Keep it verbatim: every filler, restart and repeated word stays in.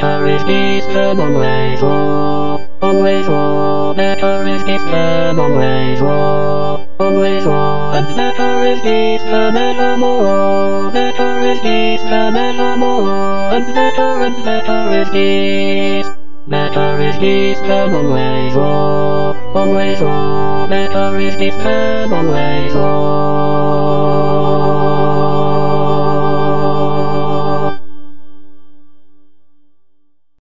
better is this than always war. Always war, better is this than always war. Always war, and better is this than evermore. Better is this than evermore, and better and better is this. Better is this than always war. Always war, better is this than always war.